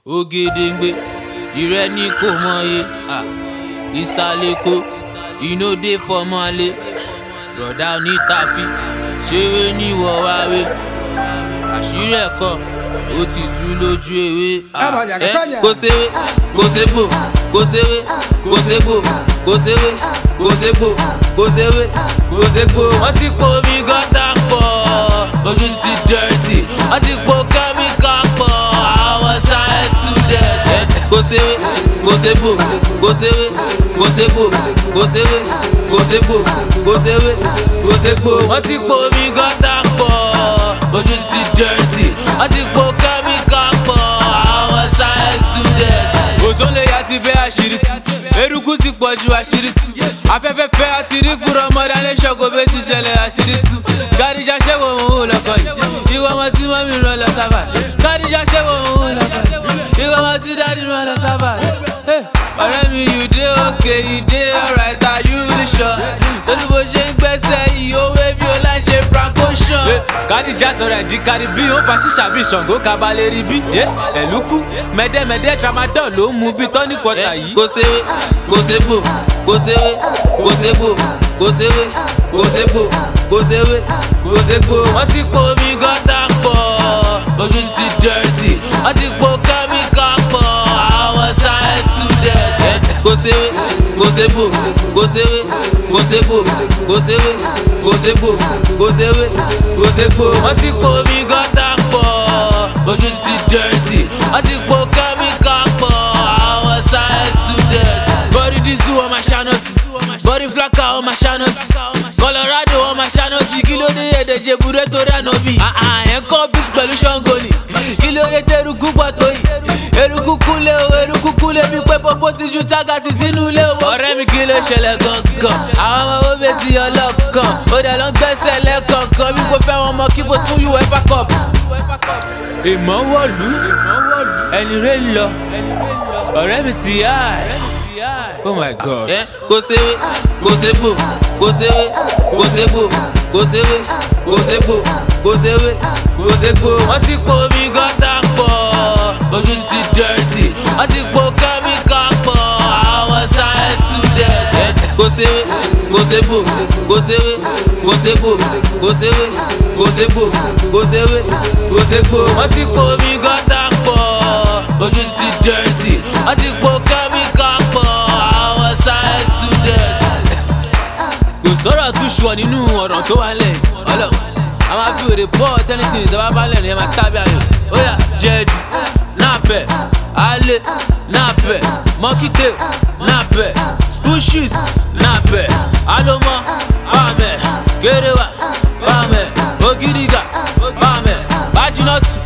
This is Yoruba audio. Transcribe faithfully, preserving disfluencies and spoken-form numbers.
Ògèdèngbé ìrẹ́ ní kò mọye ìsàlẹ̀kọ iná dé fọmọlé rọ̀dá onítàfi ṣeré ní wọ̀wáwé àṣírí ẹ̀kọ́ ó ti tú lójú ewé kò séwé kò ségbò kò séwé kò ségbò kò séwé kò ségbò kò séwé kò ségbò. wọ́n ti po omi gọ́tà pọ̀ ojú ti dẹ́rẹ́tì wọ́n ti po kẹ́míkà pọ̀ àwọn science student. kò séwé kò ségbò kò séwé kò ségbò kò séwé kò ségbò kò séwé kò ségbò. wọ́n ti po omi gọ́tà pọ̀ ojú ti dẹ́rẹ́tì wọ́n ti po kẹ́míkà pọ̀ àwọn science student. òṣò lè yá sí bẹ́ẹ̀ àṣírí tú eruku sì pọ̀ ju àṣírí tú afẹ́fẹ́ fẹ́ àti rí fúnra ọmọdé alẹ́ ṣọ́kò bẹ́ẹ̀ ti ṣẹlẹ̀ àṣírí tú. Kádìjà ṣẹ́wọ̀ òun ò lọ́kọ̀ yìí ìwọ ọmọ tí mọ́mí rán lọ sábà. Kádìjà ṣẹ́wọ̀ òun ò lọ́kọ̀ yìí ìwọ ọmọ tí dádì rán lọ sábà. ọ̀rẹ́ mi you dey okay you dey alright are you really sure? lórí bó ṣe ń gbẹ́sẹ̀ yìí ó wé bí ó láì ṣe franco ṣan. Kádìjà sọ̀rọ̀ ẹ̀jí kárí bí ó fa ṣíṣà bí Ṣàngó kabalẹ̀ rí bí ẹ̀lúkú mẹ́dẹ́mẹ́dẹ́ tramadol ló ń mu bí tọ́ní kọta yìí. kò séwé kò ségbò kò séwé kò ségbò kò séwé kò ségbò kò séwé kò ségbò. wọ́n ti po omi gọ́tà pọ̀ ojú ti dẹ́rẹ́tì wọ́n ti po kẹ́míkà pọ̀ àwọn science student. kò séwé kò ségbò kò séwé kò ségbò kò séwé kò ségbò kò séwé kò ségbò. wọ́n ti po omi gọ́tà pọ̀ ojú ti dẹ́rẹ́tì wọ́n ti po kẹ́míkà pọ̀ àwọn science student. body disu ọmọ ṣáná sí body flaka ọmọ ṣáná sí Colorado ọmọ ṣáná sí kí ló dé èdè jebure torí ànábì. ẹ̀ ń kọ́ bísí pẹ̀lú ṣọ́ngọ ni kí ló dé tẹ́rùkú pọ̀ tó yìí eruku kúnlé o eruku kúnlé bí pé pọ́pọ́ ti ju tágàsì sínú ilé o. ọ̀rẹ́ mi kí ló ṣẹlẹ̀ gangan àwọn ọmọ owó bẹ́ẹ̀ ti ọlọ́kan ó dẹ̀ lọ ń gbẹ́sẹ̀ lẹ́kọ̀ọ̀kan bí kò fẹ́ wọn mọ kí bó fún UEFA cup. ìmọ̀ wọ̀lú ẹni rẹ̀ lọ ọ̀rẹ́ mi ti yá ẹ̀. Oh my God. kò séwé kò ségbò kò séwé kò ségbò kò séwé kò ségbò kò séwé kò ségbò. wọ́n ti po omi gọ́tà pọ̀ ojú ti dẹ́rẹ́tì wọ́n ti po kẹ́míkà pọ̀ àwọn science student. kò séwé kò ségbò kò séwé kò ségbò kò séwé kò ségbò kò séwé kò ségbò. wọ́n ti po omi gọ́tà pọ̀ ojú ti dẹ́rẹ́tì wọ́n ti po kẹ́míkà pọ̀ àwọn science student. kò sọ̀rọ̀ tún ṣùọ́ nínú ọ̀rọ̀ tó wà lẹ̀ ọlọ́ a máa fi òde bọ́ tẹ́nitì ìjọba bá lẹ̀ ní ẹ máa tábí ayò ó yá jẹ́ẹ̀dì náàpẹ̀ alẹ́ náàpẹ̀ mọ́kítẹ́ náàpẹ̀ school shoes náàpẹ̀ alọ́mọ bàmẹ̀ gẹ́rẹ́wà bàmẹ̀ ògidìgà bàmẹ̀ bájínọ́tù.